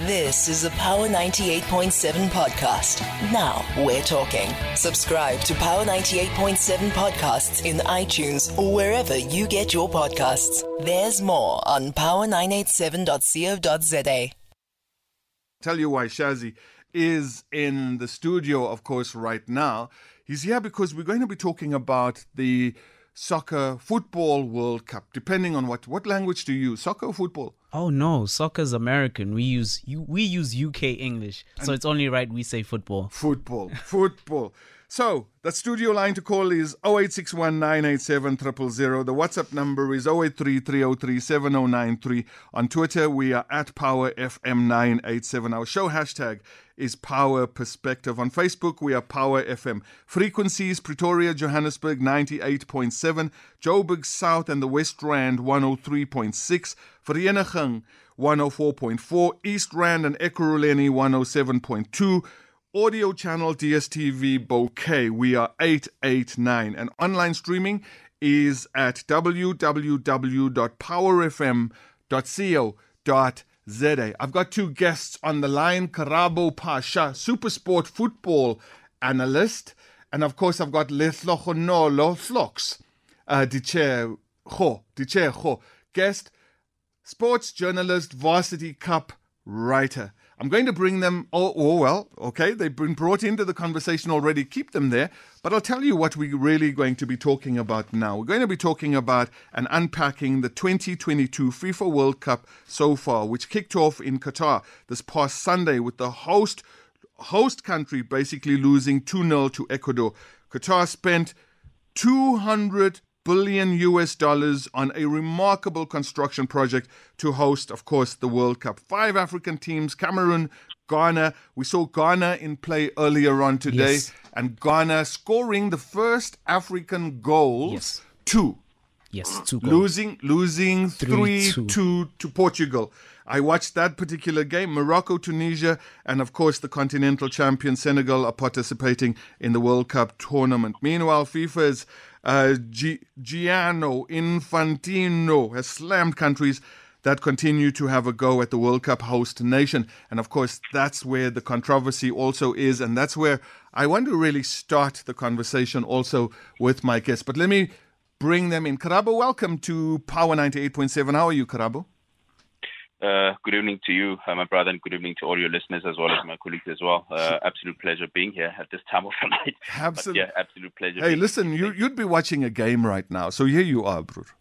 This is a Power 98.7 podcast. Now we're talking. Subscribe to Power 98.7 podcasts in iTunes or wherever you get your podcasts. There's more on power987.co.za. Tell you why Shazzy is in the studio, of course, right now. He's here because we're going to be talking about the football World Cup, depending on what language do you use, soccer or football? Oh no, soccer's American. We use UK English, so it's only right we say football. Football. So, the studio line to call is 0861 987 000. The WhatsApp number is 083 303 7093. On Twitter, we are at PowerFM987. Our show hashtag is Power Perspective. On Facebook, we are Power FM. Frequencies, Pretoria, Johannesburg, 98.7. Joburg South and the West Rand, 103.6. Vereeniging, 104.4. East Rand and Ekurhuleni, 107.2. Audio channel DSTV Bouquet, we are 889. And online streaming is at www.powerfm.co.za. I've got two guests on the line, Karabo Pasha, Supersport football analyst. And of course, I've got Letlogonolo Vlogs, Diche Go, guest, sports journalist, Varsity Cup writer. I'm going to bring them, they've been brought into the conversation already. Keep them there. But I'll tell you what we're really going to be talking about now. We're going to be talking about and unpacking the 2022 FIFA World Cup so far, which kicked off in Qatar this past Sunday with the host country basically losing 2-0 to Ecuador. Qatar spent $200 billion on a remarkable construction project to host, of course, the World Cup. 5 African teams, Cameroon, Ghana. We saw Ghana in play earlier on today, yes. And Ghana scoring the first African goal. Yes. 2 goals. Losing 3-2 to Portugal. I watched that particular game. Morocco, Tunisia, and of course the continental champion Senegal are participating in the World Cup tournament. Meanwhile, FIFA's Gianni Infantino has slammed countries that continue to have a go at the World Cup host nation. And of course, that's where the controversy also is. And that's where I want to really start the conversation also with my guests. But let me bring them in. Karabo, welcome to Power 98.7. How are you, Karabo? Good evening to you, my brother, and good evening to all your listeners as well as my colleagues as well. Absolute pleasure being here at this time of the night. Absolutely. Yeah, absolute pleasure. Hey, listen, you'd be watching a game right now, so here you are, bro.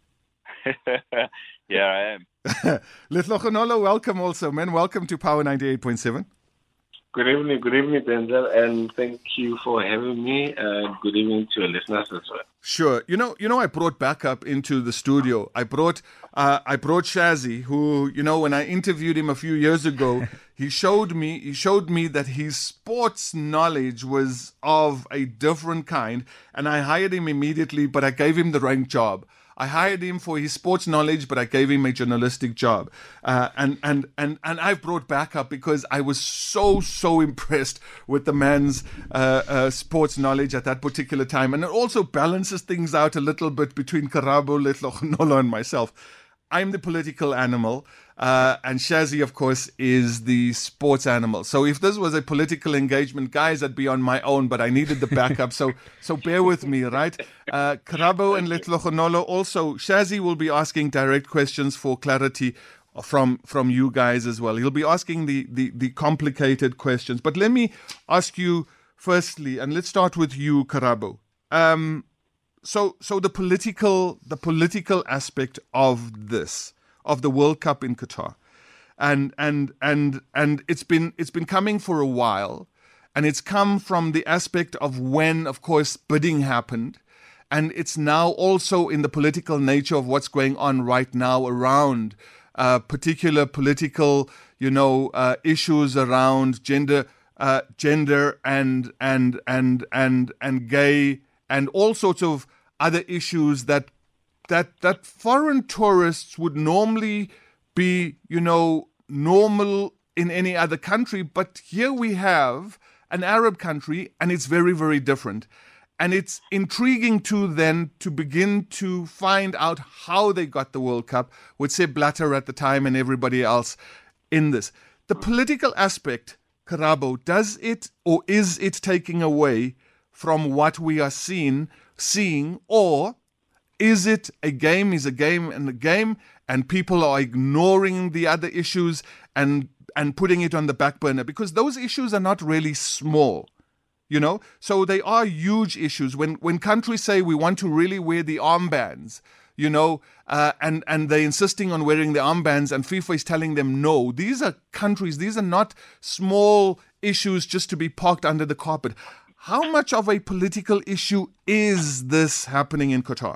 Yeah, I am. Letlogonolo, welcome also, man. Welcome to Power 98.7. Good evening, Denzel, and thank you for having me. Good evening to your listeners as well. Sure. You know, I brought backup into the studio. I brought Shazzy, who, when I interviewed him a few years ago, he showed me that his sports knowledge was of a different kind, and I hired him immediately, but I gave him the wrong job. I hired him for his sports knowledge, but I gave him a journalistic job. And I've brought backup because I was so impressed with the man's sports knowledge at that particular time. And it also balances things out a little bit between Karabo, Letlogonolo, and myself. I'm the political animal, and Shazzy, of course, is the sports animal. So if this was a political engagement, guys, I'd be on my own, but I needed the backup. So bear with me, right? Karabo and Letlogonolo also, Shazzy will be asking direct questions for clarity from you guys as well. He'll be asking the complicated questions. But let me ask you firstly, and let's start with you, Karabo. So the political aspect of this, of the World Cup in Qatar, and it's been coming for a while, and it's come from the aspect of when, of course, bidding happened, and it's now also in the political nature of what's going on right now around particular political, issues around gender and gay. And all sorts of other issues that foreign tourists would normally be, normal in any other country. But here we have an Arab country, and it's very, very different. And it's intriguing to begin to find out how they got the World Cup with Sepp Blatter at the time and everybody else in this. The political aspect, Karabo, does it or is it taking away from what we are seeing, or is it a game is a game and a game, and people are ignoring the other issues and putting it on the back burner? Because those issues are not really small, so they are huge issues. When countries say we want to really wear the armbands, and they're insisting on wearing the armbands, and FIFA is telling them no. These are countries, these are not small issues just to be parked under the carpet. How much of a political issue is this happening in Qatar?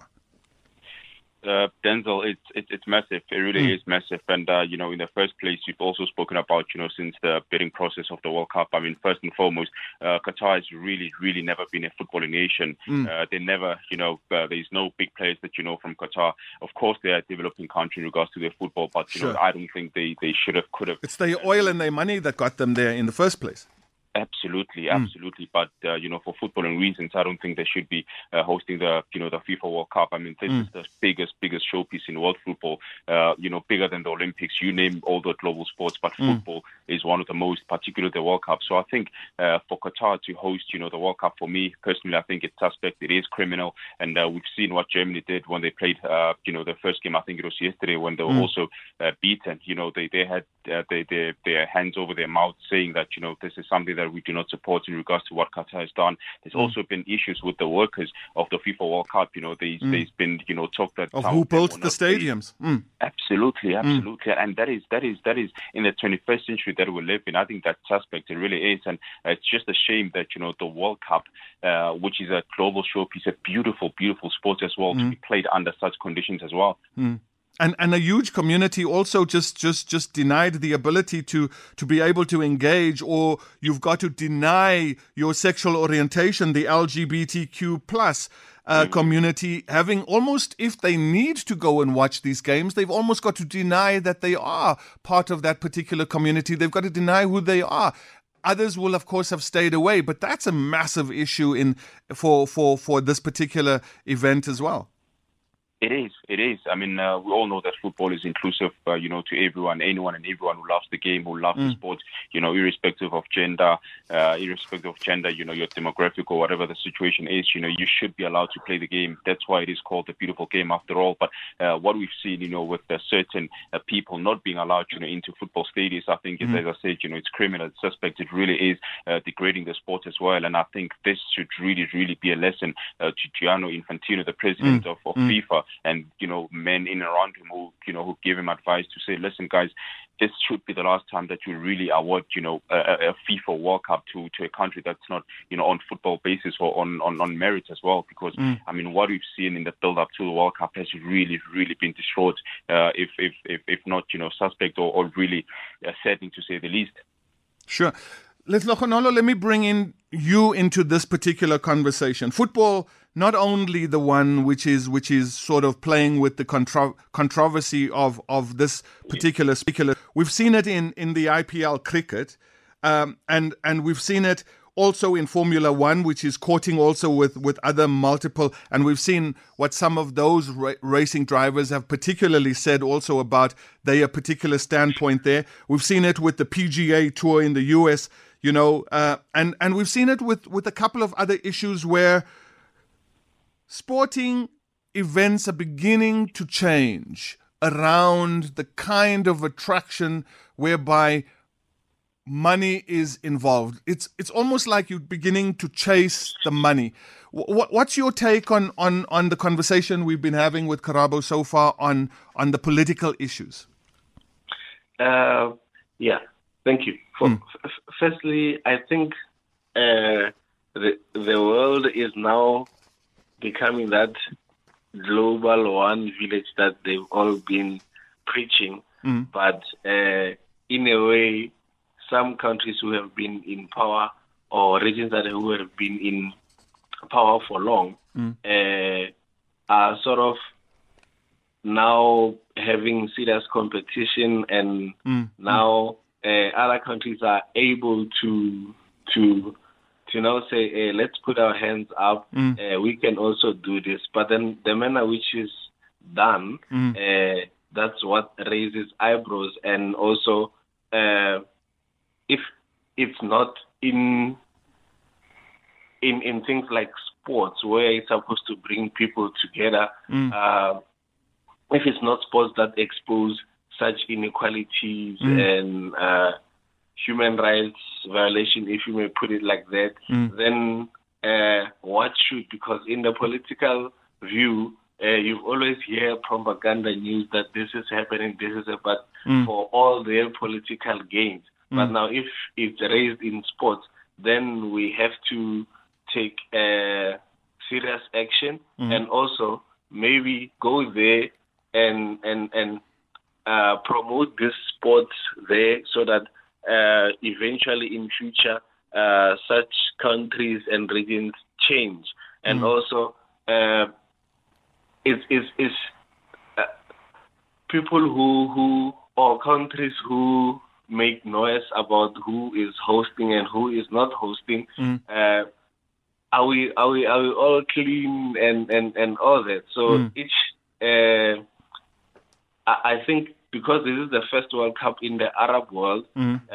Denzel, it's massive. It really is massive. And, in the first place, you've also spoken about, since the bidding process of the World Cup. I mean, first and foremost, Qatar has really, really never been a footballing nation. They never, there's no big players that you know from Qatar. Of course, they are a developing country in regards to their football, but, I don't think they should have, could have. It's their oil and their money that got them there in the first place. Absolutely. But, for footballing reasons, I don't think they should be hosting the FIFA World Cup. I mean, this is the biggest showpiece in world football, bigger than the Olympics. You name all the global sports, but football is one of the most, particularly the World Cup. So I think for Qatar to host, the World Cup, for me, personally, I think it's suspect. It is criminal. And we've seen what Germany did when they played, their first game. I think it was yesterday when they were also beaten. They had their hands over their mouth saying that, this is something that we do not support in regards to what Qatar has done. There's also been issues with the workers of the FIFA World Cup. There's been, talk that of who built the stadiums. Absolutely. And that is in the 21st century that we live in. I think that suspect, it really is. And it's just a shame that, the World Cup, which is a global showpiece, a beautiful, beautiful sport as well, to be played under such conditions as well. And a huge community also just denied the ability to be able to engage, or you've got to deny your sexual orientation, the LGBTQ plus community, having almost, if they need to go and watch these games, they've almost got to deny that they are part of that particular community. They've got to deny who they are. Others will, of course, have stayed away, but that's a massive issue for this particular event as well. It is. I mean, we all know that football is inclusive, to everyone, anyone and everyone who loves the game, who loves the sport, irrespective of gender, your demographic or whatever the situation is, you should be allowed to play the game. That's why it is called a beautiful game after all. But what we've seen, with certain people not being allowed, into football stadiums, I think, as I said, it's criminal, it's suspect. It really is degrading the sport as well. And I think this should really, really be a lesson to Gianni Infantino, the president of FIFA, and men in and around him who give him advice to say, listen, guys, this should be the last time that you really award a FIFA World Cup to a country that's not on football basis or on merit as well, because I mean, what we've seen in the build up to the World Cup has really been destroyed, if not suspect or really saddening to say the least. Sure. Let me bring in you into this particular conversation. Football, not only the one which is sort of playing with the controversy of this particular speaker. We've seen it in the IPL cricket, and we've seen it also in Formula One, which is courting also with other multiple. And we've seen what some of those racing drivers have particularly said also about their particular standpoint there. We've seen it with the PGA Tour in the US, and we've seen it with a couple of other issues where sporting events are beginning to change around the kind of attraction whereby money is involved. It's almost like you're beginning to chase the money. What's your take on the conversation we've been having with Karabo so far on the political issues? Thank you. Firstly, I think the world is now becoming that global one village that they've all been preaching. But in a way, some countries who have been in power or regions who have been in power for long are sort of now having serious competition, and now other countries are able to now say, let's put our hands up, we can also do this. But then the manner which is done, that's what raises eyebrows, and also it's not in things like sports, where it's supposed to bring people together. If it's not sports that expose such inequalities and human rights violation, if you may put it like that, then what should? Because in the political view, you've always hear propaganda news that this is happening, but for all their political gains. But now, if it's raised in sports, then we have to take serious action and also maybe go there and promote this sport there, so that eventually in future such countries and regions change. And also it's people who or countries who make noise about who is hosting and who is not hosting. Are we all clean and all that? So I think because this is the first World Cup in the Arab world,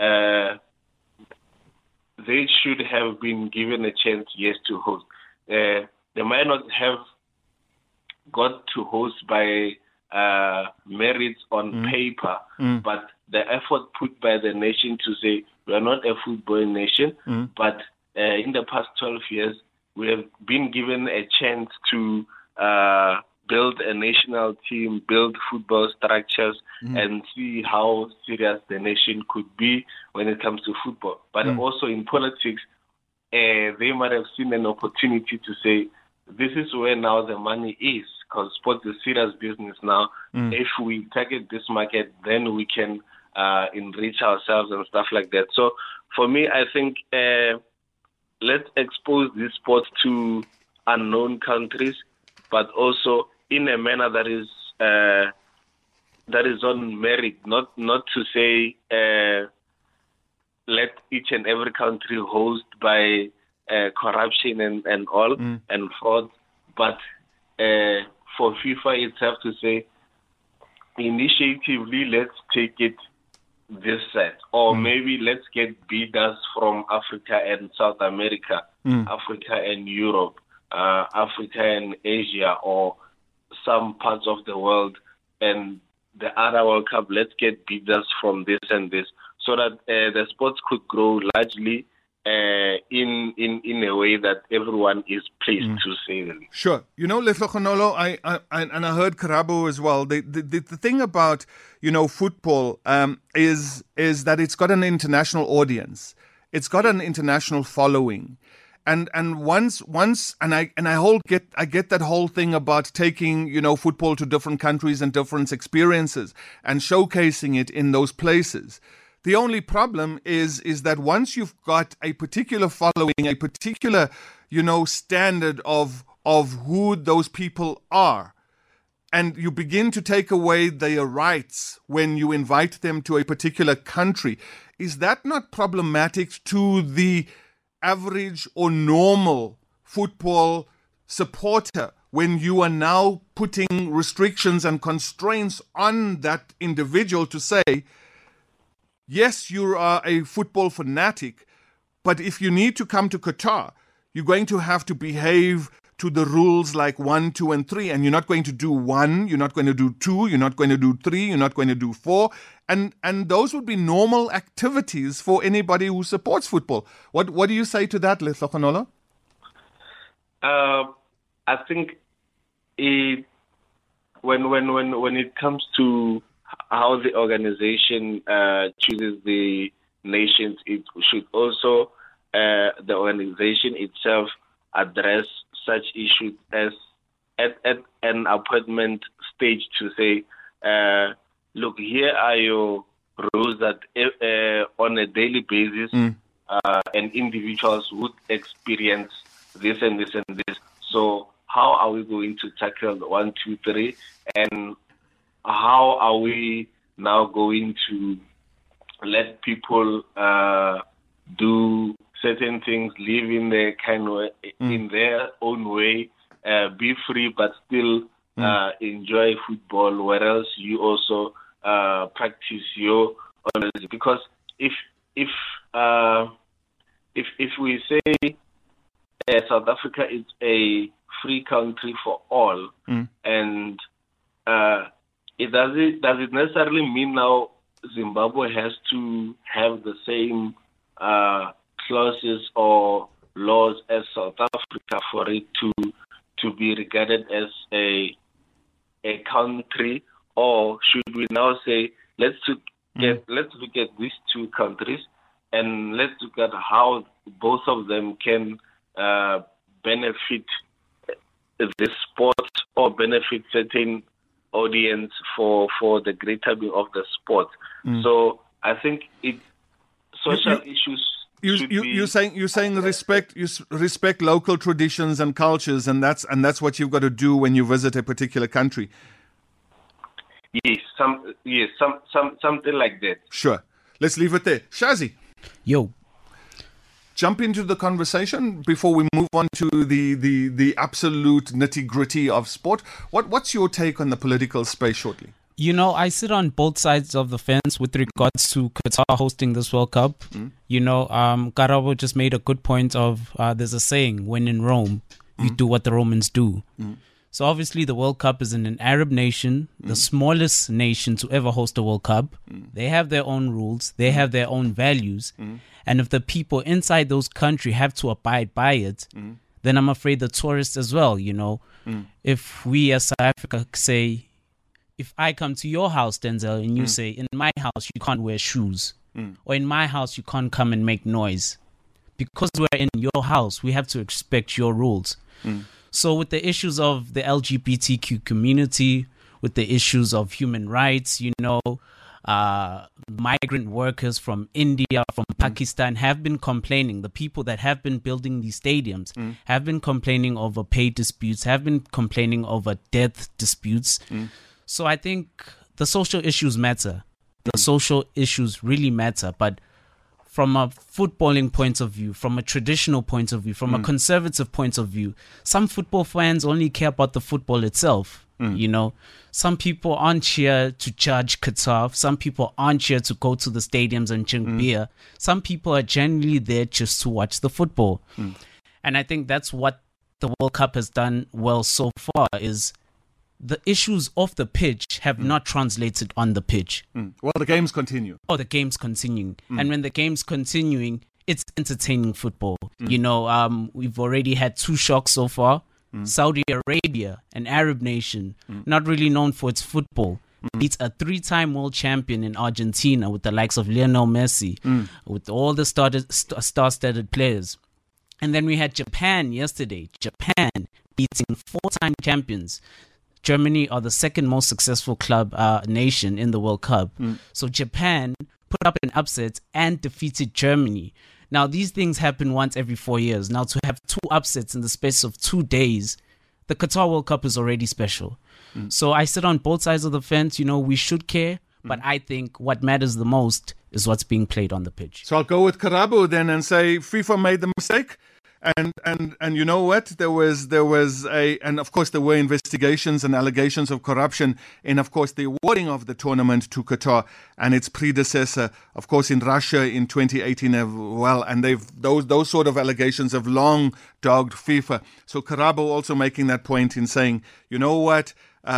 they should have been given a chance, yes, to host. They might not have got to host by merits on paper, but the effort put by the nation to say we are not a football nation, but in the past 12 years we have been given a chance to build a national team, build football structures, and see how serious the nation could be when it comes to football. But also in politics, they might have seen an opportunity to say, this is where now the money is, because sports is serious business now. If we target this market, then we can enrich ourselves and stuff like that. So for me, I think let's expose this sport to unknown countries, but also in a manner that is on merit, not to say let each and every country host by corruption and all and fraud, but for FIFA itself to say initiatively, let's take it this side, or maybe let's get bidders from Africa and South America, Africa and Europe, Africa and Asia, or some parts of the world, and the other World Cup, let's get bidders from this and this, so that the sports could grow largely in a way that everyone is pleased to say them. Sure. You know, Lehlohonolo, I heard Karabo as well. The thing about, football is that it's got an international audience. It's got an international following. And once I get that whole thing about taking, football to different countries and different experiences and showcasing it in those places. The only problem is that once you've got a particular following, a particular, standard of who those people are, and you begin to take away their rights when you invite them to a particular country, is that not problematic to the average or normal football supporter when you are now putting restrictions and constraints on that individual to say, yes, you are a football fanatic, but if you need to come to Qatar, you're going to have to behave to the rules like 1, 2, and 3, and you're not going to do 1, you're not going to do 2, you're not going to do 3, you're not going to do 4, and those would be normal activities for anybody who supports football. What do you say to that, Lehlohonolo? I think when it comes to how the organization chooses the nations, it should also the organization itself address such issues as at an appointment stage to say, look, here are your rules that on a daily basis and individuals would experience this and this and this. So how are we going to tackle 1, 2, 3, and how are we now going to let people do certain things, live in their in their own way, be free but still enjoy football, whereas you also practice your honesty? Because if if we say South Africa is a free country for all, and does it necessarily mean now Zimbabwe has to have the same clauses or laws as South Africa for it to be regarded as a country, or should we now say let's look at these two countries and let's look at how both of them can benefit the sport or benefit certain audience for the greater being of the sport. So I think social issues. You're saying respect local traditions and cultures, and that's what you've got to do when you visit a particular country. Yes, something like that. Sure. Let's leave it there. Shazi. Yo. Jump into the conversation before we move on to the absolute nitty-gritty of sport. What's your take on the political space shortly? You know, I sit on both sides of the fence with regards to Qatar hosting this World Cup. You know, Karabo just made a good point of there's a saying, when in Rome, you do what the Romans do. So obviously the World Cup is in an Arab nation, the smallest nation to ever host a World Cup. They have their own rules. They have their own values. And if the people inside those countries have to abide by it, then I'm afraid the tourists as well, you know. If we as South Africa say, if I come to your house, Denzel, and you say, in my house, you can't wear shoes, or in my house, you can't come and make noise. Because we're in your house, we have to respect your rules. So with the issues of the LGBTQ community, with the issues of human rights, you know, migrant workers from India, from Pakistan have been complaining. The people that have been building these stadiums have been complaining over pay disputes, have been complaining over death disputes. So I think the social issues matter. The social issues really matter. But from a footballing point of view, from a traditional point of view, from a conservative point of view, some football fans only care about the football itself. You know, some people aren't here to judge Qatar. Some people aren't here to go to the stadiums and drink beer. Some people are genuinely there just to watch the football. And I think that's what the World Cup has done well so far, is the issues off the pitch have not translated on the pitch. Well, the games continue. Oh, the game's continuing. And when the game's continuing, it's entertaining football. You know, we've already had 2 shocks so far. Saudi Arabia, an Arab nation, not really known for its football, beats a 3-time world champion in Argentina with the likes of Lionel Messi, with all the star-studded players. And then we had Japan yesterday. Japan beating 4-time champions. Germany are the second most successful club nation in the World Cup. So Japan put up an upset and defeated Germany. Now, these things happen once every 4 years. Now, to have 2 upsets in the space of 2 days, the Qatar World Cup is already special. So I sit on both sides of the fence. You know, we should care, but I think what matters the most is what's being played on the pitch. So I'll go with Karabo then and say FIFA made the mistake. And you know what? There was and of course there were investigations and allegations of corruption in, of course, the awarding of the tournament to Qatar and its predecessor, of course, in Russia in 2018 as well. And those sort of allegations have long dogged FIFA. So Karabo also making that point in saying, you know what?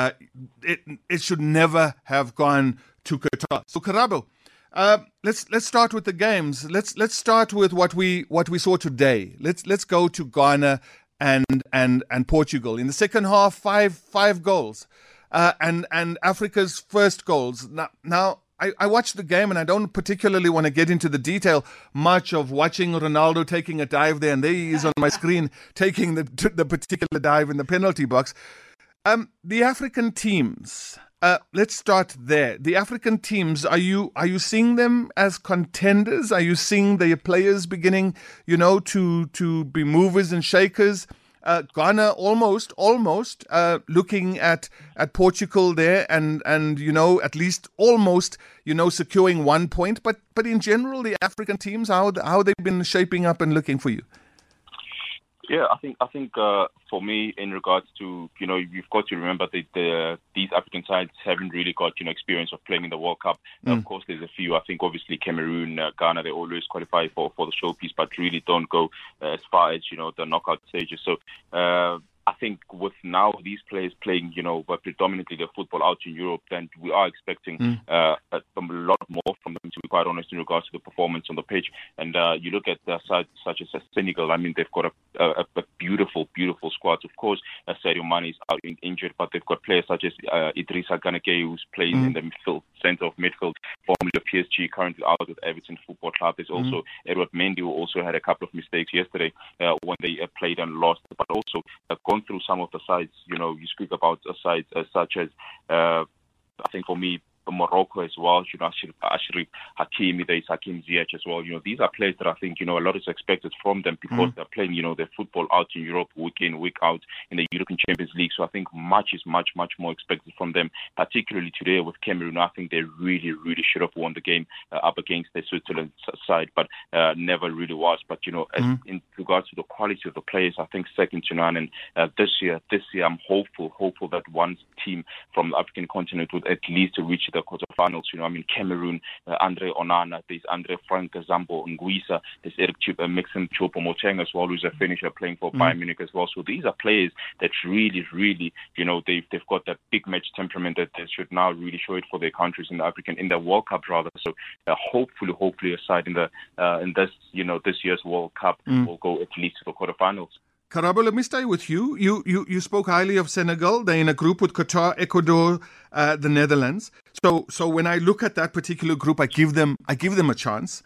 It should never have gone to Qatar. So Karabo, let's start with the games. Let's start with what we saw today. Let's go to Ghana and Portugal. In the second half, five goals, and Africa's first goals. Now I watched the game and I don't particularly want to get into the detail much of watching Ronaldo taking a dive there, and there he is on my screen taking the particular dive in the penalty box. The African teams. Let's start there. The African teams, are you seeing them as contenders? Are you seeing their players beginning, to be movers and shakers? Ghana almost looking at Portugal there and at least almost securing 1 point. But in general, the African teams, how they've been shaping up and looking for you? Yeah, I think for me, in regards to, you've got to remember that these African sides haven't really got, experience of playing in the World Cup. Of course, there's a few. I think obviously Cameroon, Ghana, they always qualify for the showpiece, but really don't go as far as, the knockout stages. So I think with now these players playing, but predominantly their football out in Europe, then we are expecting a lot more from them, to be quite honest, in regards to the performance on the pitch. And you look at sides such as Senegal. I mean, they've got a beautiful, beautiful squad. Of course, Sadio Mane is out injured, but they've got players such as Idrissa Gana Gueye, who's playing in the centre of midfield, formerly of PSG, currently out with Everton Football Club. There's also Edouard Mendy, who also had a couple of mistakes yesterday when they played and lost, but also gone through some of the sides. You speak about sides such as, I think for me, Morocco as well, Ashraf Hakimi, there's Hakim Ziyech as well. These are players that I think, a lot is expected from them because they're playing, their football out in Europe week in, week out in the European Champions League. So I think much more expected from them, particularly today with Cameroon. I think they really, really should have won the game up against the Switzerland side, but never really was. But, as in regards to the quality of the players, I think second to none. And this year, I'm hopeful that one team from the African continent would at least reach the quarterfinals. Cameroon, Andre Onana, there's Andre Frank Zambo Nguisa, there's Eric Mixon Choupo-Moting as well, who's a finisher playing for Bayern Munich as well. So these are players that really, really, they've got that big match temperament that they should now really show it for their countries in the World Cup rather. So hopefully a side in this year's World Cup will go at least to the quarterfinals. Karabo, let me stay with you. You spoke highly of Senegal. They're in a group with Qatar, Ecuador, the Netherlands. So when I look at that particular group, I give them a chance.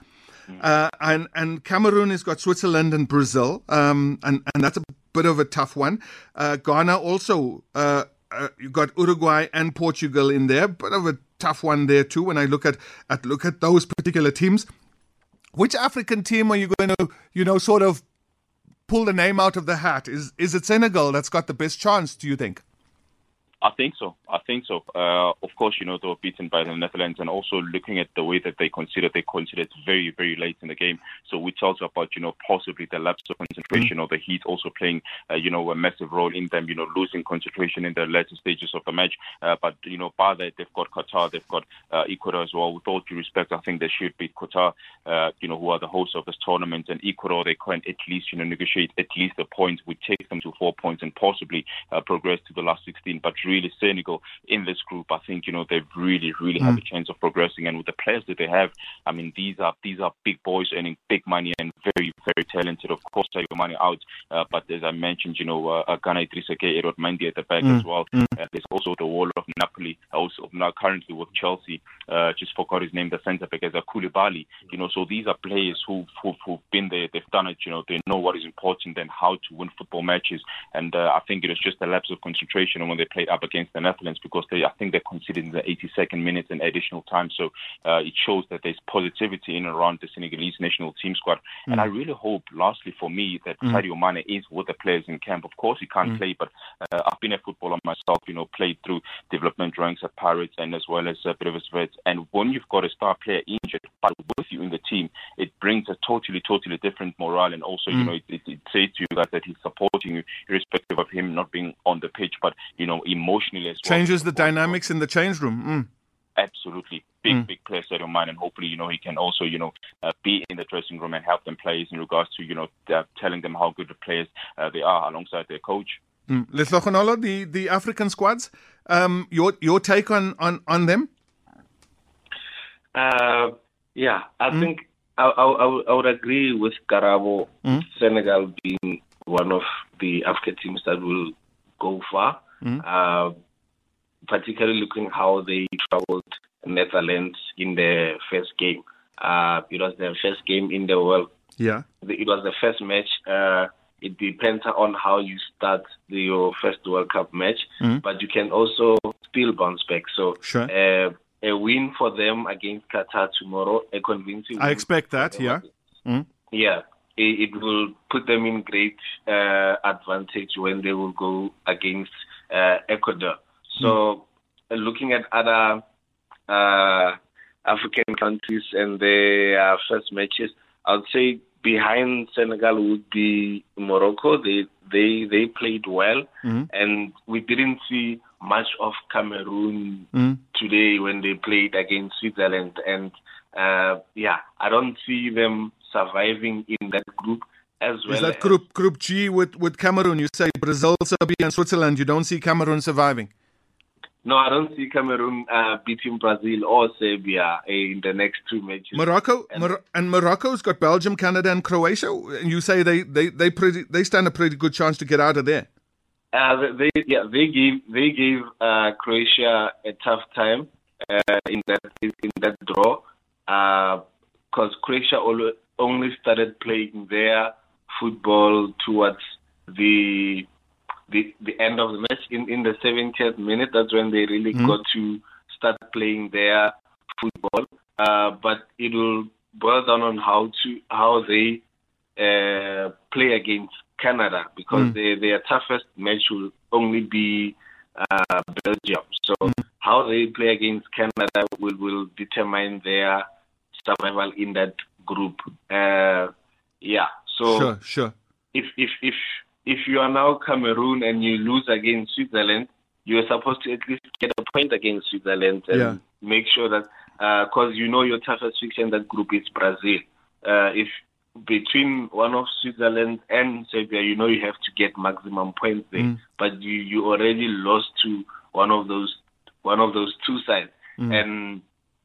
And Cameroon has got Switzerland and Brazil, and that's a bit of a tough one. Ghana also, you got Uruguay and Portugal in there, bit of a tough one there too. When I look at those particular teams, which African team are you going to, sort of pull the name out of the hat? Is it Senegal that's got the best chance, do you think? I think so. Of course, they were beaten by the Netherlands, and also looking at the way that they considered it very, very late in the game. So we talked about, possibly the lapse of concentration or the heat also playing, a massive role in them, losing concentration in the later stages of the match. But, by that, they've got Qatar, they've got Ecuador as well. With all due respect, I think they should beat Qatar, who are the hosts of this tournament, and Ecuador, they can at least, negotiate at least a point. We take them to 4 points and possibly progress to the last 16. But really, Senegal in this group, I think, they've really, really have a chance of progressing. And with the players that they have, I mean, these are big boys earning big money and very, very talented. Of course, Sadio Mane out, but as I mentioned, Gana Idrissa Gueye, Edouard Mendy at the back as well. There's also the wall of Napoli, also now currently with Chelsea. Just forgot his name, the centre back, as a Koulibaly. So these are players who've been there, they've done it. They know what is important and how to win football matches. And I think it was just a lapse of concentration when they played up against the Netherlands, because I think they considered in the 82nd minute and additional time. So it shows that there's positivity in and around the Senegalese national team squad. And I really hope, lastly for me, that Sadio Mane is with the players in camp. Of course, he can't play, but I've been a footballer myself, played through development ranks at Pirates and as well as Brevets Vets. And when you've got a star player injured, but with you in the team, it brings a totally different morale. And also, it says to you guys that he's supporting you, irrespective of him not being on the pitch, but, emotionally as well. Changes the dynamics in the change room. Absolutely. Big player, Sadio Mane, and hopefully, he can also, be in the dressing room and help them players in regards to, telling them how good the players they are alongside their coach. Letlogonolo, the African squads, your take on them? I think I would agree with Karabo, Senegal being one of the African teams that will go far. Particularly looking how they traveled Netherlands in the first game. It was their first game in the world. Yeah. It was the first match. It depends on how you start your first World Cup match, but you can also still bounce back. So sure. A win for them against Qatar tomorrow, a convincing win. I expect that, yeah. Yeah. It will put them in great advantage when they will go against Ecuador. So, looking at other African countries and their first matches, I would say behind Senegal would be Morocco. They played well, and we didn't see much of Cameroon today when they played against Switzerland. And I don't see them surviving in that group as well. Is that group G with Cameroon? You say Brazil, Serbia, and Switzerland. You don't see Cameroon surviving? No, I don't see Cameroon beating Brazil or Serbia in the next two matches. Morocco's got Belgium, Canada, and Croatia. And you say they stand a pretty good chance to get out of there. They gave Croatia a tough time in that draw because Croatia only started playing their football towards the end of the match in the 70th minute. That's when they really got to start playing their football. But it will boil down on how they play against Canada, because their toughest match will only be Belgium. So how they play against Canada will determine their survival in that group. So sure. If you are now Cameroon and you lose against Switzerland, you are supposed to at least get a point against Switzerland and make sure that, because your toughest fixture in that group is Brazil. If between one of Switzerland and Serbia, you have to get maximum points there, but you already lost to one of those two sides, and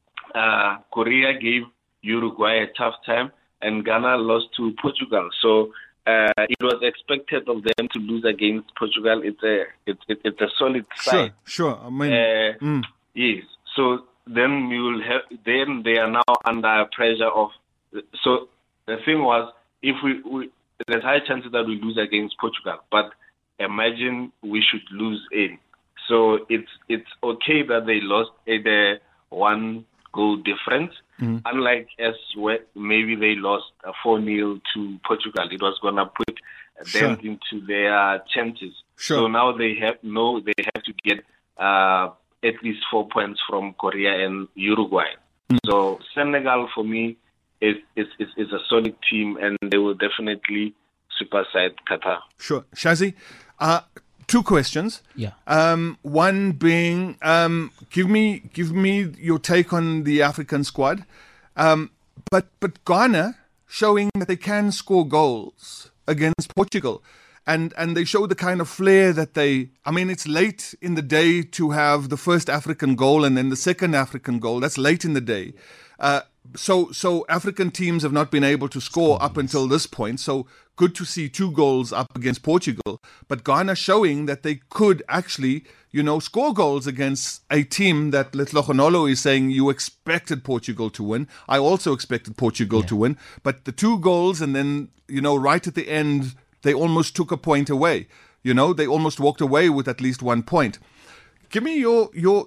Korea gave Uruguay a tough time, and Ghana lost to Portugal. So it was expected of them to lose against Portugal. It's a solid side. Sure. I mean, yes. So then they are now under pressure of. So the thing was, if we there's high chances that we lose against Portugal, but imagine we should lose in. So it's okay that they lost the 1 goal difference. Unlike maybe they lost 4-0 to Portugal, it was gonna put them into their chances. So now they have to get at least 4 points from Korea and Uruguay. So Senegal for me is a solid team, and they will definitely supersede Qatar. Sure, Shazzy. 2 questions. Yeah. One being, give me your take on the African squad. But Ghana showing that they can score goals against Portugal, and they show the kind of flair that it's late in the day to have the first African goal and then the second African goal. That's late in the day. So African teams have not been able to score up until this point. So good to see 2 goals up against Portugal. But Ghana showing that they could actually, score goals against a team that Letlogonolo is saying you expected Portugal to win. I also expected Portugal to win. But the 2 goals, and then, right at the end, they almost took a point away. They almost walked away with at least 1 point. Give me your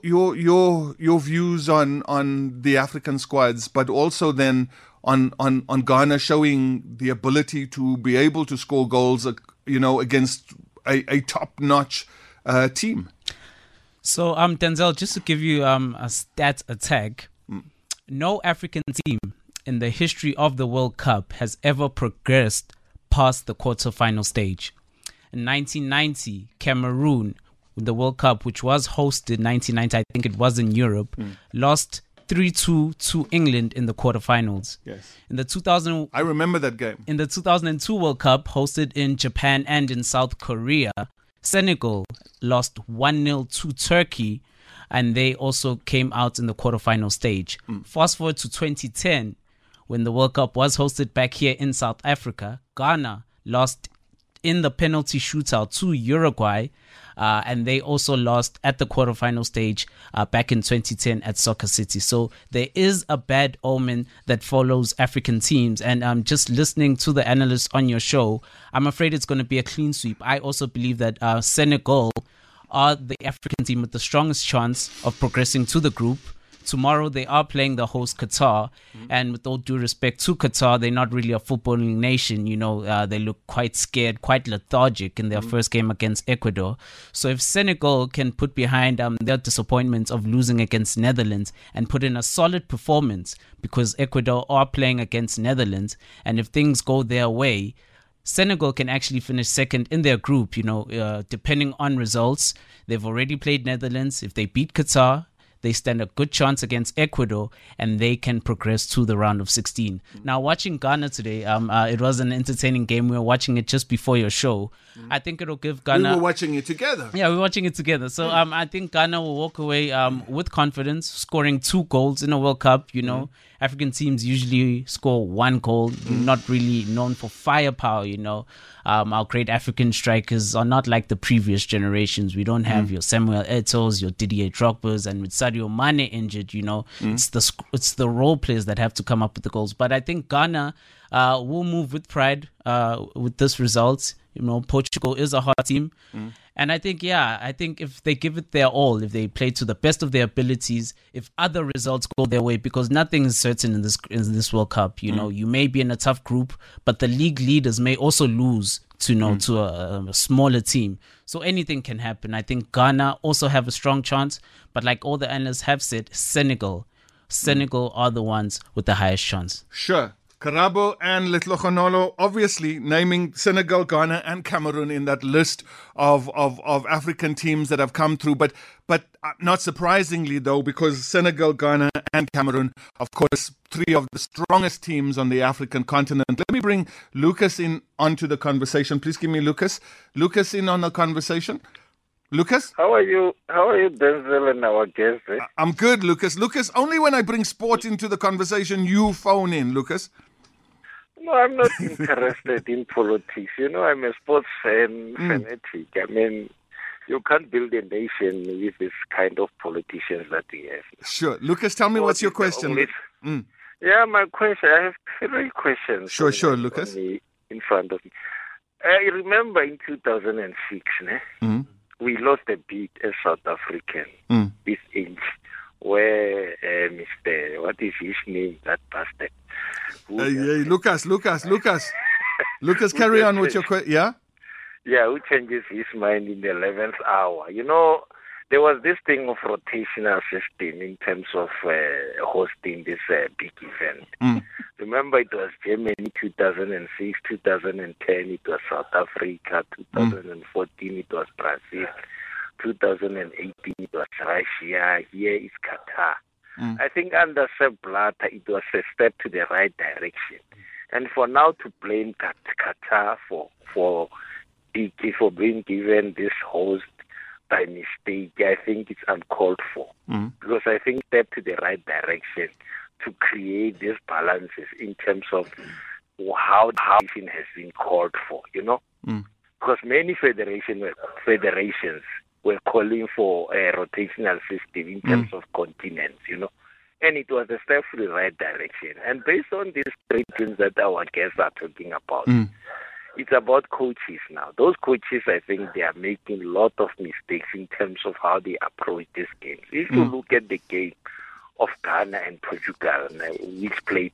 views on the African squads, but also then on Ghana showing the ability to be able to score goals, against a top-notch team. So, Denzel, just to give you a stat attack, no African team in the history of the World Cup has ever progressed past the quarterfinal stage. In 1990, Cameroon, the World Cup, which was hosted 1990, I think it was in Europe, lost 3-2 to England in the quarterfinals. Yes. I remember that game. In the 2002 World Cup, hosted in Japan and in South Korea, Senegal lost 1-0 to Turkey, and they also came out in the quarterfinal stage. Fast forward to 2010, when the World Cup was hosted back here in South Africa, Ghana lost in the penalty shootout to Uruguay, and they also lost at the quarterfinal stage back in 2010 at Soccer City. So there is a bad omen that follows African teams, and just listening to the analysts on your show, I'm afraid it's going to be a clean sweep. I also believe that Senegal are the African team with the strongest chance of progressing to the group tomorrow they are playing the host Qatar, and with all due respect to Qatar, they're not really a footballing nation. You know, they look quite scared, quite lethargic in their first game against Ecuador. So if Senegal can put behind their disappointments of losing against Netherlands and put in a solid performance, because Ecuador are playing against Netherlands, and if things go their way, Senegal can actually finish second in their group, you know, depending on results. They've already played Netherlands. If they beat Qatar, they stand a good chance against Ecuador, and they can progress to the round of 16. Now, watching Ghana today, it was an entertaining game. We were watching it just before your show. I think it'll give Ghana... We were watching it together. Yeah, we were watching it together. So I think Ghana will walk away with confidence, scoring 2 goals in a World Cup. You know, African teams usually score 1 goal. Not really known for firepower, you know. Our great African strikers are not like the previous generations. We don't have your Samuel Eto'os, your Didier Drogba's, and with Sadio Mane injured, you know, it's the role players that have to come up with the goals. But I think Ghana will move with pride with this result. You know, Portugal is a hard team. And I think if they give it their all, if they play to the best of their abilities, if other results go their way, because nothing is certain in this World Cup. You know, you may be in a tough group, but the league leaders may also lose to a smaller team. So anything can happen. I think Ghana also have a strong chance, but like all the analysts have said, Senegal are the ones with the highest chance. Sure. Karabo and Letlogonolo obviously naming Senegal, Ghana and Cameroon in that list of African teams that have come through. But not surprisingly, though, because Senegal, Ghana and Cameroon, of course, 3 of the strongest teams on the African continent. Let me bring Lucas in onto the conversation. Please give me Lucas. Lucas in on the conversation. Lucas? How are you, Denzel, and our guests? I'm good, Lucas. Lucas, only when I bring sport into the conversation, you phone in, Lucas. No, I'm not interested in politics. You know, I'm a sports fanatic. I mean, you can't build a nation with this kind of politicians that we have. Sure. Lucas, tell me what's your question. Yeah, my question, I have 3 questions. Sure, Lucas. In front of me. I remember in 2006, we lost a bid as South African with age, where Mr. What is his name, that bastard? Lucas. Lucas, carry on with your question. Yeah? Yeah, who changes his mind in the 11th hour. You know, there was this thing of rotational system in terms of hosting this big event. Remember, it was Germany 2006, 2010, it was South Africa, 2014, it was Brazil, 2018, it was Russia, here is Qatar. I think under Sepp Blatter, it was a step to the right direction. And for now to blame Qatar for being given this host by mistake, I think it's uncalled for. Because I think step to the right direction to create these balances in terms of how the nation has been called for, you know? Because many federations were calling for a rotational system in terms of continents, you know? And it was a step to the right direction. And based on these 3 things that our guests are talking about, it's about coaches now. Those coaches, I think they are making a lot of mistakes in terms of how they approach these games. If you look at the game of Ghana and Portugal, which played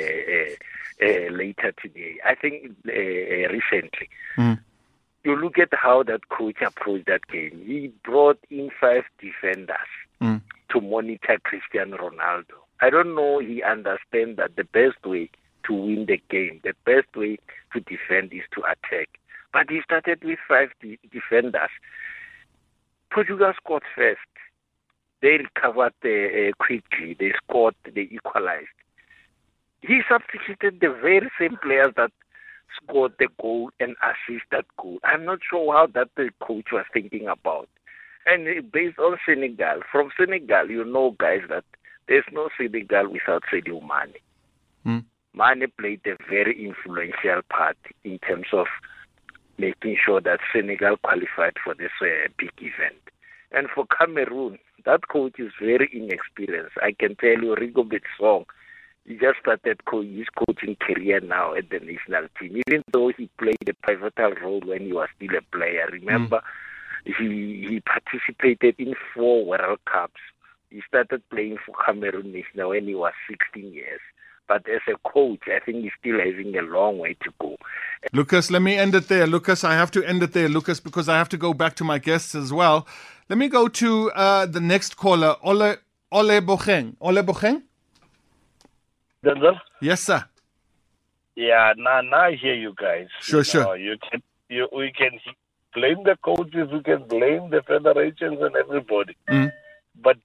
later today, I think recently, you look at how that coach approached that game. He brought in 5 defenders to monitor Cristiano Ronaldo. I don't know he understands that the best way to win the game, the best way to defend is to attack. But he started with 5 defenders. Portugal scored first. They recovered quickly. They scored. They equalized. He substituted the very same players that scored the goal and assist that goal. I'm not sure how that the coach was thinking about. And based on Senegal, from Senegal, you know, guys, that there's no Senegal without Sadio Mane. Mane played a very influential part in terms of making sure that Senegal qualified for this big event. And for Cameroon, that coach is very inexperienced. I can tell you, Rigobert Song, he just started his coaching career now at the national team, even though he played a pivotal role when he was still a player. Remember, he participated in 4 World Cups. He started playing for Cameroon national when he was 16 years. But as a coach, I think he's still having a long way to go. Lucas, let me end it there. Lucas, I have to end it there, Lucas, because I have to go back to my guests as well. Let me go to the next caller, Ole Bocheng. Ole Bocheng? Denzel? Yes, sir. Yeah, now I hear you guys. Sure. We can blame the coaches, we can blame the federations and everybody. But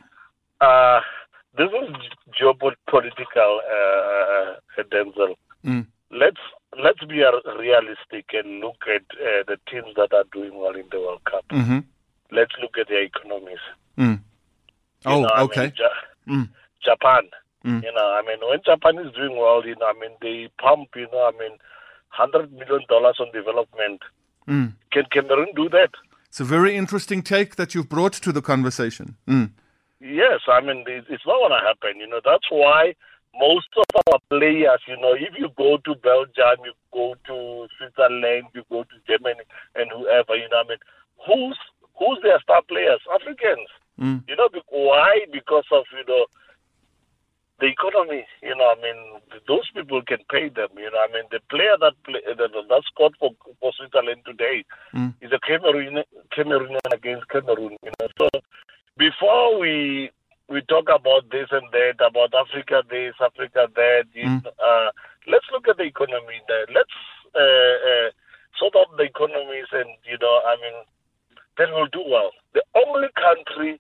this is geopolitical, Denzel. Let's be realistic and look at the teams that are doing well in the World Cup. Let's look at their economies. Okay. Japan. When Japan is doing well, they pump, $100 million on development. Can Cameroon do that? It's a very interesting take that you've brought to the conversation. Yes, it's not going to happen. That's why most of our players, if you go to Belgium, you go to Switzerland, you go to Germany, and whoever, who's their star players? Africans. Why? Because of, the economy. Those people can pay them. The player that scored for Switzerland today is a Cameroonian against Cameroon. So before we talk about this and that, about Africa this, Africa that, let's look at the economy there. Let's sort out the economies and, then we'll do well. The only country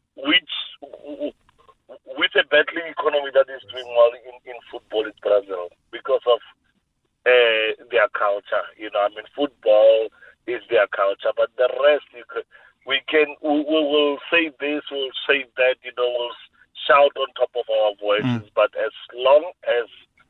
with a battling economy that is doing well in football is Brazil because of their culture. Football is their culture, but the rest, we will say this, we'll say that, we'll shout on top of our voices, but as long as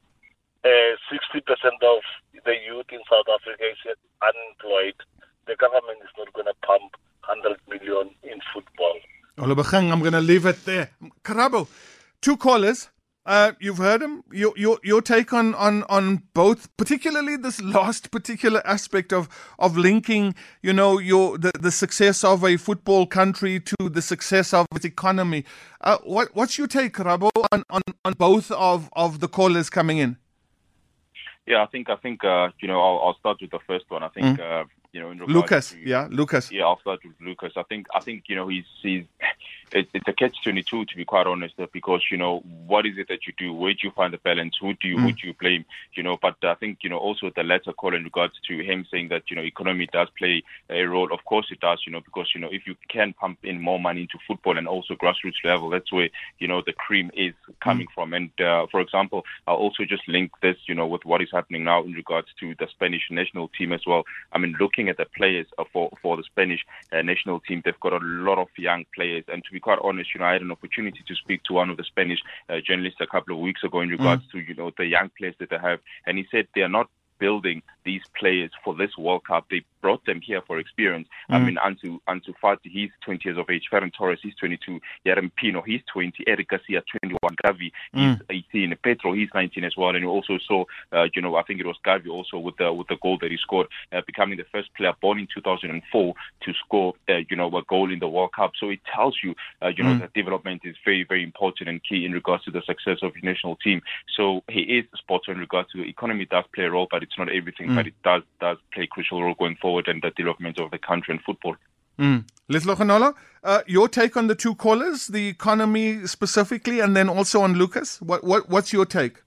60% of the youth in South Africa is unemployed, the government is not going to pump 100 million in football. Olubachang, I'm going to leave it there. Karabo, two callers. You've heard him. Your take on both, particularly this last particular aspect of linking, the success of a football country to the success of its economy. What's your take, Karabo, on both of the callers coming in? Yeah, I think I'll start with the first one. I think in Lucas. Lucas. Yeah, I'll start with Lucas. I think he's it's a catch-22, to be quite honest, because what is it that you do? Where do you find the balance? Who do you blame? But I think also the latter call in regards to him saying that economy does play a role. Of course it does, because if you can pump in more money into football and also grassroots level, that's where the cream is coming from. And for example, I'll also just link this with what is happening now in regards to the Spanish national team as well. Looking at the players for the Spanish national team, they've got a lot of young players, and to be quite honest, I had an opportunity to speak to one of the Spanish journalists a couple of weeks ago in regards to the young players that they have, and he said they are not building these players for this World Cup. They brought them here for experience. Ansu Fati, he's 20 years of age. Ferran Torres, he's 22. Yerem Pino, he's 20. Eric Garcia, 21. Gavi, he's 18. Pedro, he's 19 as well. And you also saw, I think it was Gavi also with the goal that he scored, becoming the first player born in 2004 to score, a goal in the World Cup. So it tells you, that development is very, very important and key in regards to the success of the national team. So he is spot on in regards to the economy does play a role, but it's not everything, but it does play a crucial role going forward and the development of the country and football. Leslo, your take on the two callers, the economy specifically, and then also on Lucas. What's your take?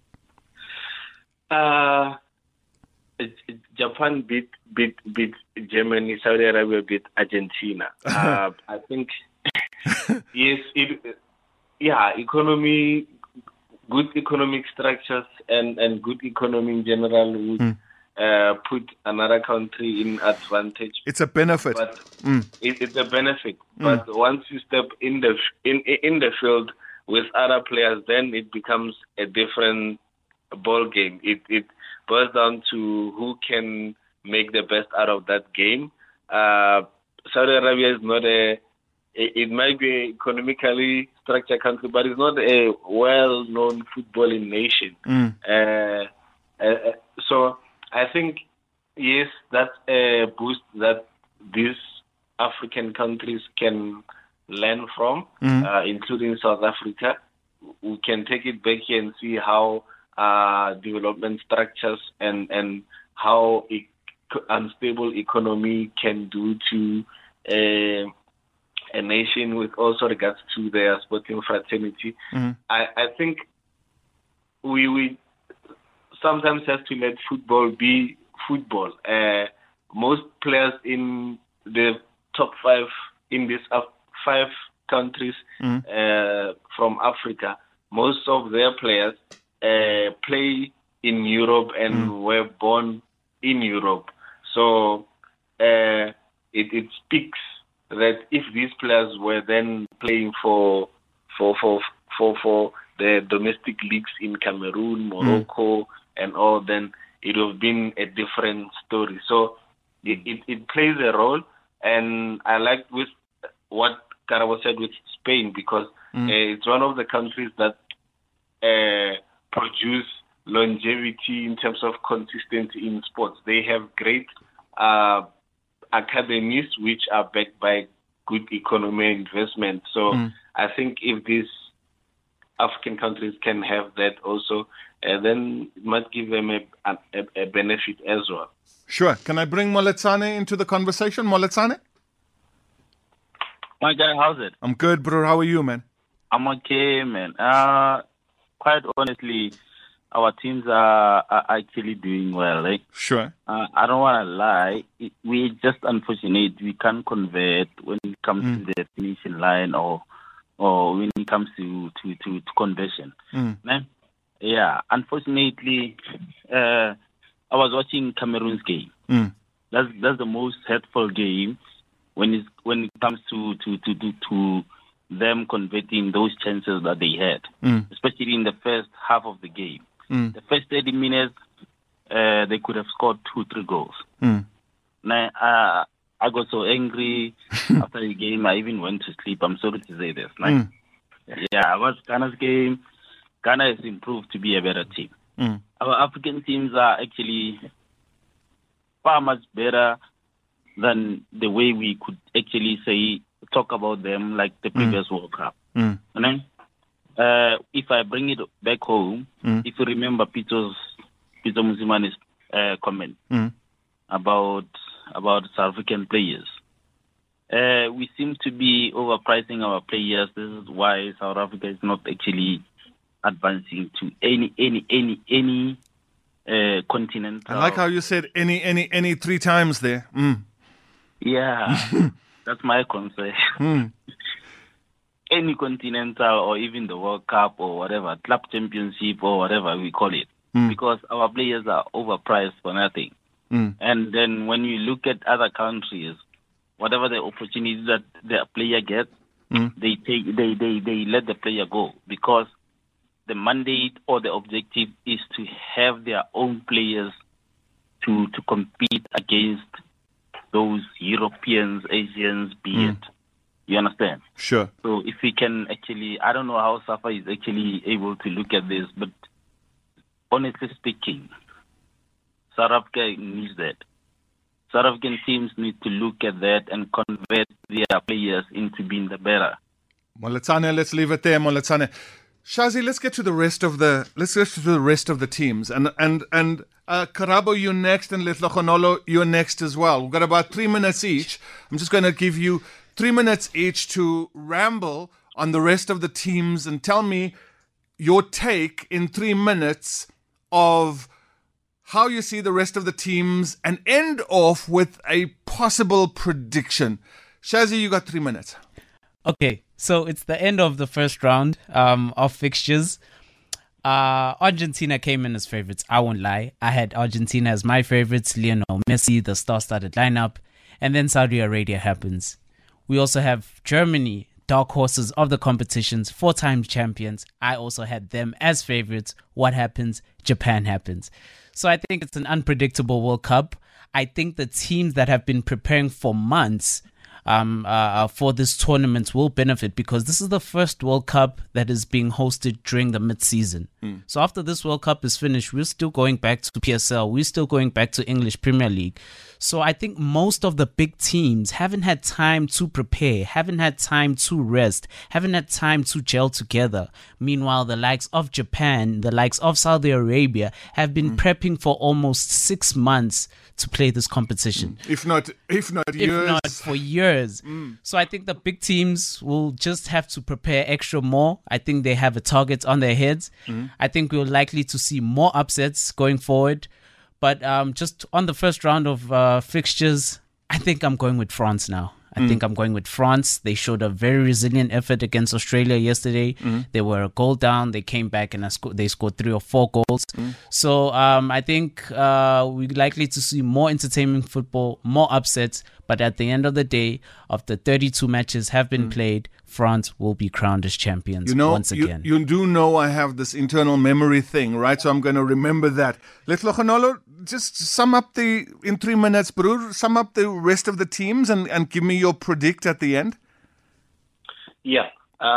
Japan beat Germany, Saudi Arabia beat Argentina. I think economy, good economic structures and good economy in general would put another country in advantage. It's a benefit. But it's a benefit. But once you step in the field with other players, then it becomes a different ball game. It boils down to who can make the best out of that game. Saudi Arabia is not it might be an economically structured country, but it's not a well-known footballing nation. So I think, yes, that's a boost that these African countries can learn from, including South Africa. We can take it back here and see how development structures and how unstable economy can do to a nation with also regards to their sporting fraternity. I think we sometimes have to let football be football. Most players in the top 5 in these 5 countries from Africa, most of their players play in Europe and were born in Europe. So it speaks that if these players were then playing for the domestic leagues in Cameroon, Morocco, and all, then it would have been a different story. So it plays a role, and I like with what Karabo said with Spain, because it's one of the countries that produce longevity in terms of consistency in sports. They have great academies which are backed by good economy investment. So I think if these African countries can have that also, then it might give them a benefit as well. Sure. Can I bring Moletsane into the conversation? Moletsane? My guy, how's it? I'm good, bro. How are you, man? I'm okay, man. Quite honestly, our teams are actually doing well. Like, sure. I don't want to lie. We're just unfortunate. We can't convert when it comes to the finishing line or when it comes to conversion. Man? Yeah, unfortunately, I was watching Cameroon's game. That's the most hurtful game when it comes to them converting those chances that they had, especially in the first half of the game. The first 30 minutes, they could have scored 2-3 goals. Now, I got so angry after the game, I even went to sleep. I'm sorry to say this. Yeah, I watched Ghana's game. Ghana has improved to be a better team. Our African teams are actually far much better than the way we could actually talk about them like the previous World Cup. And then, if I bring it back home, if you remember Peter Musimane's comment about South African players, we seem to be overpricing our players. This is why South Africa is not actually advancing to any continent. I like how you said any 3 times there. Yeah, that's my concern. Any continental or even the World Cup or whatever, club championship or whatever we call it, because our players are overpriced for nothing. And then when you look at other countries, whatever the opportunity that the player gets, they let the player go, because the mandate or the objective is to have their own players to compete against those Europeans, Asians, be it. You understand? Sure. So if we can actually, I don't know how SAFA is actually able to look at this, but honestly speaking, South Africa needs that. South African teams need to look at that and convert their players into being the better. Moletsane, let's leave it there, Moletsane. Shazi, let's get to the rest of the teams. And Karabo, you're next, and Letlogonolo, you're next as well. We've got about 3 minutes each. I'm just going to give you 3 minutes each to ramble on the rest of the teams and tell me your take in 3 minutes of how you see the rest of the teams, and end off with a possible prediction. Shazi, you got 3 minutes. Okay, so it's the end of the first round of fixtures. Argentina came in as favorites. I won't lie. I had Argentina as my favorites. Lionel Messi, the star-studded lineup. And then Saudi Arabia happens. We also have Germany, dark horses of the competitions, 4-time champions. I also had them as favorites. What happens? Japan happens. So I think it's an unpredictable World Cup. I think the teams that have been preparing for months for this tournament will benefit, because this is the first World Cup that is being hosted during the mid-season. So after this World Cup is finished, we're still going back to PSL. We're still going back to English Premier League. So I think most of the big teams haven't had time to prepare, haven't had time to rest, haven't had time to gel together. Meanwhile, the likes of Japan, the likes of Saudi Arabia have been prepping for almost 6 months to play this competition. If not years. If not for years. So I think the big teams will just have to prepare extra more. I think they have a target on their heads. I think we're likely to see more upsets going forward. But just on the first round of fixtures, I think I'm going with France now. I think I'm going with France. They showed a very resilient effort against Australia yesterday. They were a goal down. They came back and they scored 3 or 4 goals. So I think we're likely to see more entertainment football, more upsets. But at the end of the day, after 32 matches have been played, France will be crowned as champions once again. You do know I have this internal memory thing, right? So I'm going to remember that. Letlogonolo, just sum up in 3 minutes, broer, sum up the rest of the teams and give me your predict at the end. Yeah.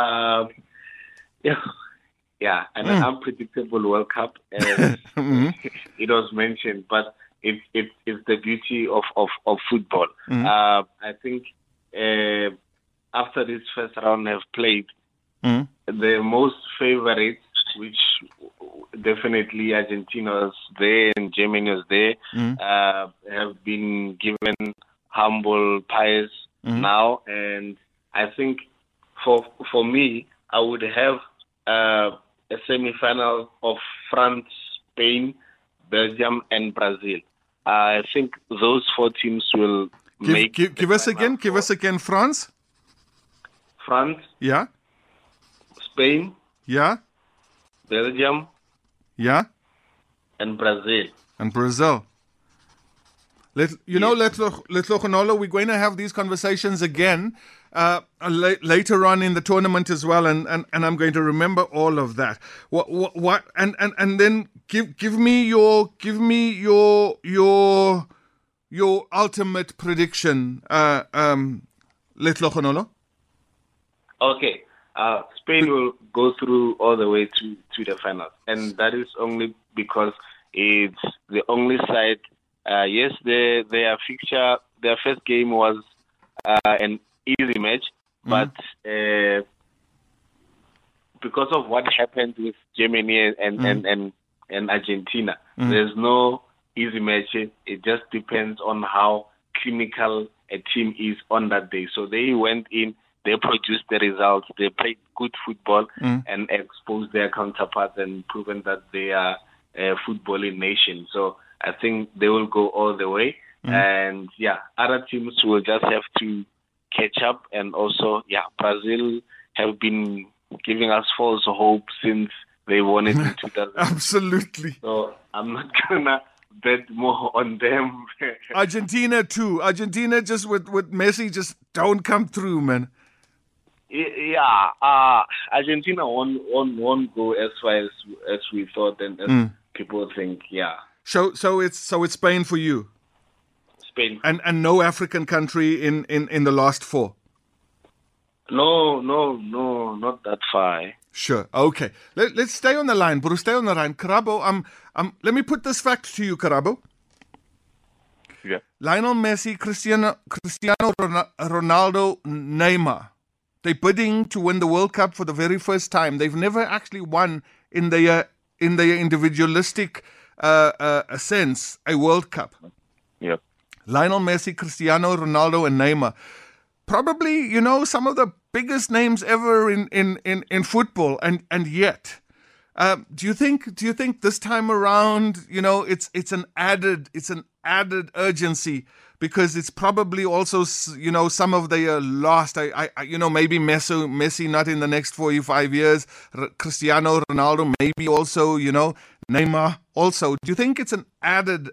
Yeah, an unpredictable World Cup, as it was mentioned, but it's the beauty of football. I think after this first round have played, the most favorites, which definitely Argentina was there and Germany was there, have been given humble pies now. And I think for me, I would have a semi-final of France, Spain, Belgium, and Brazil. I think those 4 teams will give us again, France. France. Yeah. Spain. Yeah. Belgium. Yeah. And Brazil. Letlogonolo, we're going to have these conversations again later on in the tournament as well, and I'm going to remember all of that. What and then give me your ultimate prediction, Letlogonolo. Okay. Spain will go through all the way to the finals, and that is only because it's the only side. Yes, their fixture, their first game was an easy match, but because of what happened with Germany and Argentina, there's no easy match. It just depends on how clinical a team is on that day. So they went in, they produced the results, they played good football and exposed their counterparts and proven that they are a footballing nation. So I think they will go all the way. And other teams will just have to catch up. And also, Brazil have been giving us false hope since they won it in 2000. Absolutely. So I'm not going to bet more on them. Argentina too. Argentina just with Messi just don't come through, man. Yeah, Argentina won't go as far as we thought and as people think. Yeah. So it's Spain for you. Spain. And no African country in the last 4. No, not that far. Sure. Okay. Let's stay on the line, Bruce. Stay on the line, Karabo. Let me put this fact to you, Karabo. Yeah. Lionel Messi, Cristiano Ronaldo, Neymar. They're bidding to win the World Cup for the very first time. They've never actually won in their individualistic sense a World Cup. Yep. Lionel Messi, Cristiano Ronaldo, and Neymar. Probably, some of the biggest names ever in football, and yet, do you think this time around, it's an added urgency because it's probably also, some of the lost. Maybe Messi not in the next 4 or 5 years. Cristiano Ronaldo maybe also, Neymar also. Do you think it's an added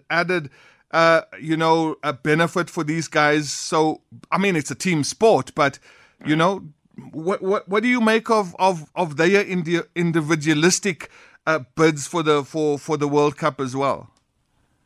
a benefit for these guys? So, I mean, it's a team sport, but, what do you make of their individualistic bids for the World Cup as well?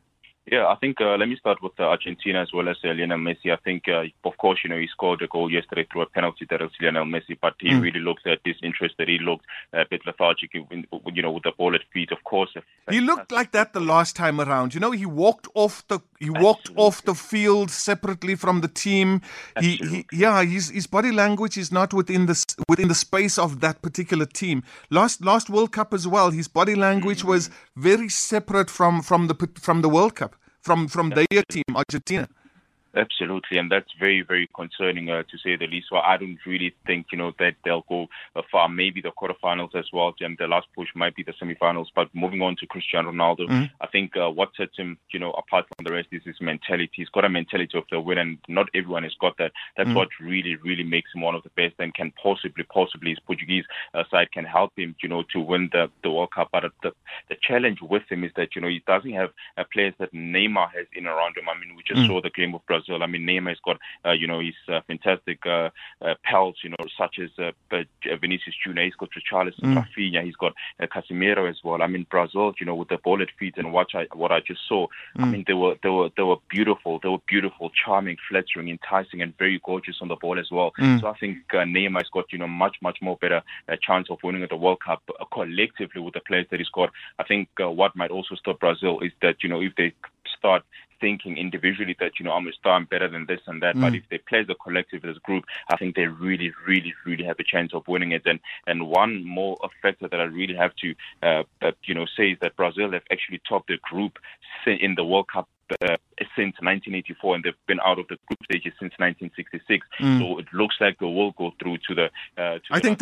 Yeah, I think let me start with Argentina as well as Lionel Messi. I think, of course, he scored a goal yesterday through a penalty that was Lionel Messi, but he really looked disinterested. He looked a bit lethargic, with the ball at feet. Of course, he looked like that the last time around. He walked off the field separately from the team. His body language is not within the space of that particular team. Last World Cup as well, his body language was very separate from the World Cup. From their team, Argentina. Absolutely, and that's very, very concerning to say the least. Well, I don't really think, that they'll go far. Maybe the quarterfinals as well, and the last push might be the semifinals. But moving on to Cristiano Ronaldo, I think what sets him, apart from the rest is his mentality. He's got a mentality of the win, and not everyone has got that. That's what really, really makes him one of the best, and can possibly his Portuguese side can help him, to win the World Cup. But the challenge with him is that, he doesn't have players that Neymar has in around him. I mean, we just saw the game of Brazil. I mean, Neymar has got, his fantastic pals, such as Vinicius Junior. He's got Richarlison, Rafinha. He's got Casemiro as well. I mean, Brazil, with the ball at feet and what I just saw. I mean, they were beautiful. They were beautiful, charming, flattering, enticing, and very gorgeous on the ball as well. So I think Neymar has got, much more better chance of winning at the World Cup collectively with the players that he's got. I think what might also stop Brazil is that, if they start thinking individually that, I'm a star, I'm better than this and that. But if they play as a collective, as a group, I think they really, really, really have a chance of winning it. And one more factor that I really have to, say is that Brazil have actually topped the group in the World Cup since 1984, and they've been out of the group stages since 1966. So it looks like they will go through to the. I think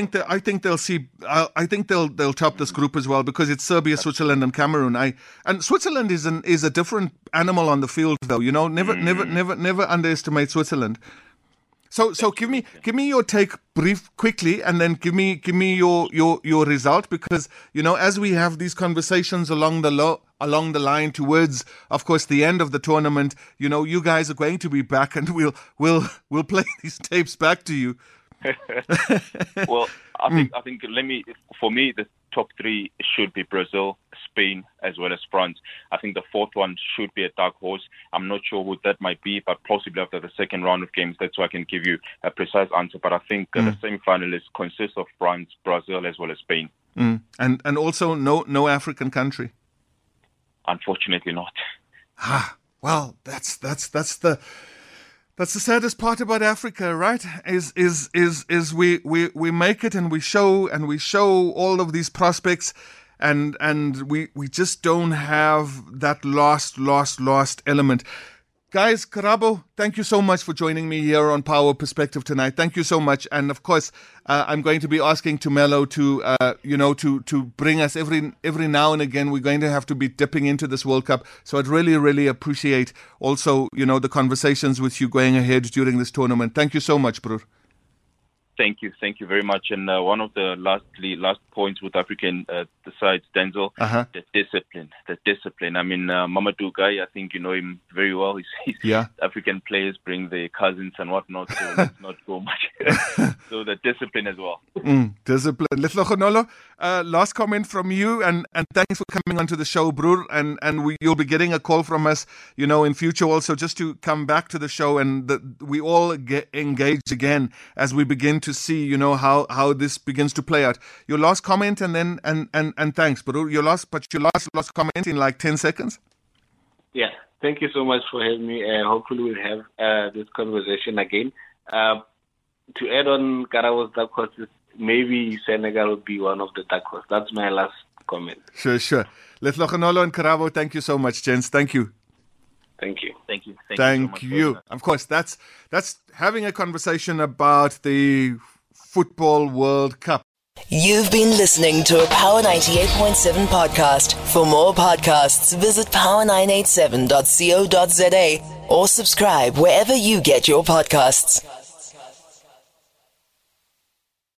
they'll top this group as well, because it's Serbia, Switzerland, and Cameroon. And Switzerland is a different animal on the field, though. Never underestimate Switzerland. So give me your take quickly, and then give me your result, because as we have these conversations along the line towards, of course, the end of the tournament, you guys are going to be back, and we'll play these tapes back to you. Well, I think for me, the top three should be Brazil, Spain, as well as France. I think the fourth one should be a dark horse. I'm not sure who that might be, but possibly after the second round of games, that's why I can give you a precise answer. But I think the semi-finalists consist of France, Brazil, as well as Spain. And also no African country. Unfortunately not. Well, that's the saddest part about Africa, right? Is we make it, and we show all of these prospects, and we just don't have that lost element. Guys, Karabo, thank you so much for joining me here on Power Perspective tonight. Thank you so much. And of course, I'm going to be asking Tumelo to bring us every now and again. We're going to have to be dipping into this World Cup. So I'd really, really appreciate also, the conversations with you going ahead during this tournament. Thank you so much, Brur. Thank you very much. And one of the last points with African sides, Denzel, the discipline. I mean, Mamadou Guy, I think you know him very well. He's African players bring their cousins and whatnot, so let's not go much. So the discipline as well. Discipline. Letlogonolo, last comment from you, and thanks for coming onto the show, Brur. And you'll be getting a call from us, in future also, just to come back to the show, and we all get engaged again as we begin to see, how this begins to play out. Your last comment, and then and thanks, Brur. Your last comment in like 10 seconds. Yeah, thank you so much for having me. Hopefully we'll have this conversation again. To add on Karabo's dark horses, maybe Senegal would be one of the dark horses. That's my last comment. Sure. Letlogonolo and Karabo, thank you so much, gents. Thank you. Thank you. Thank you. Thank you. Of course, that's having a conversation about the Football World Cup. You've been listening to a Power 98.7 podcast. For more podcasts, visit power987.co.za or subscribe wherever you get your podcasts.